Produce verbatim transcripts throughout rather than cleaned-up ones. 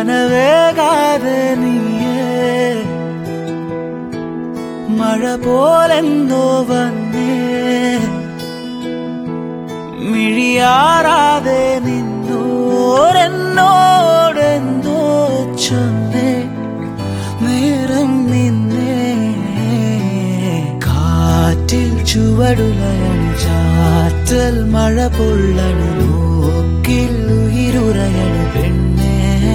കനവേകാതെ നീയേ മഴ പോലെന്തോ വന്നേ മിഴിയാറാതെ നിന്നോരെന്നോടെന്തോ ചൊന്നേ നേരം നിന്നേ കാറ്റിൽ ചുവടുലയണു ചാറ്റൽ മഴ പൊള്ളണു നോക്കിൽ ഉയിരുറയണു പെണ്ണേ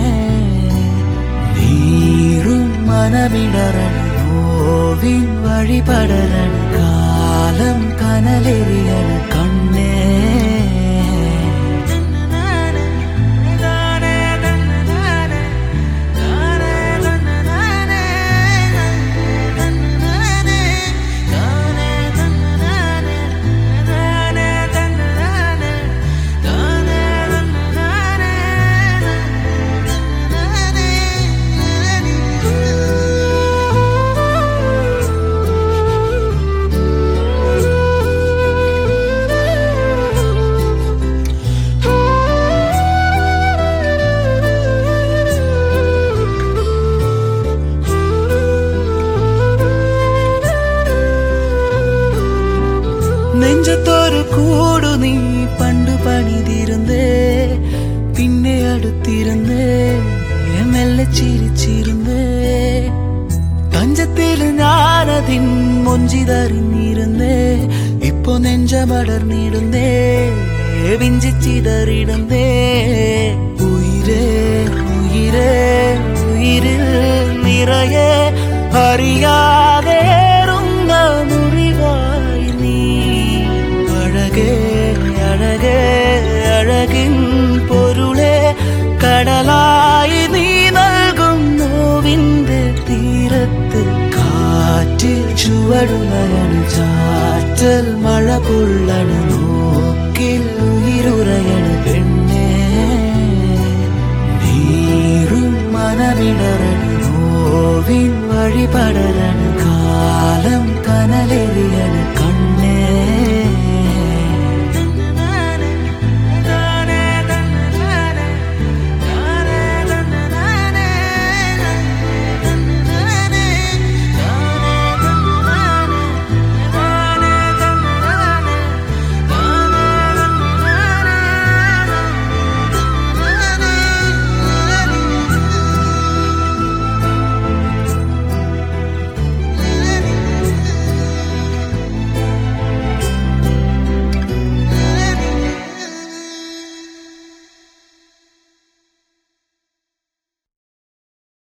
നീറും മനമിടറണു നോവിൻ വഴിപടരണു കാലം കനലെറിയണു കണ്ണേ നെഞ്ചത്തൊരു കൂടു നീ പണ്ടു പണിതിരുന്നേ പിന്നെ അടുത്തിരുന്നേ മെല്ലെ ചിരിച്ചിരുന്നേ തഞ്ചത്തിൽ ഞാനതിൻ മൊഞ്ചിതറിഞ്ഞിരുന്നേ ഇപ്പൊ നെഞ്ചമടർന്നിടുന്നേ വിഞ്ചിച്ചിതറിടുന്നേ ഉയിരേ ഉയിരേ ഉയിരിൽ നിറയെ അറിയാതെ മുറിവായി നീ അഴകേ അഴകേ അഴകിൻ പൊരുളെ കടലായി നീ നൽകും നോവിന്റെ തീരത്ത് കാറ്റിൽ ചുവടുലയണു ചാറ്റൽ മഴ പൊള്ളണു നോക്കിൽ ഉയിരുറയണു പെണ്ണേ നീറും മനമിടറണു നോവിൻ വഴിപടരണു കാലം കനലെറിയണു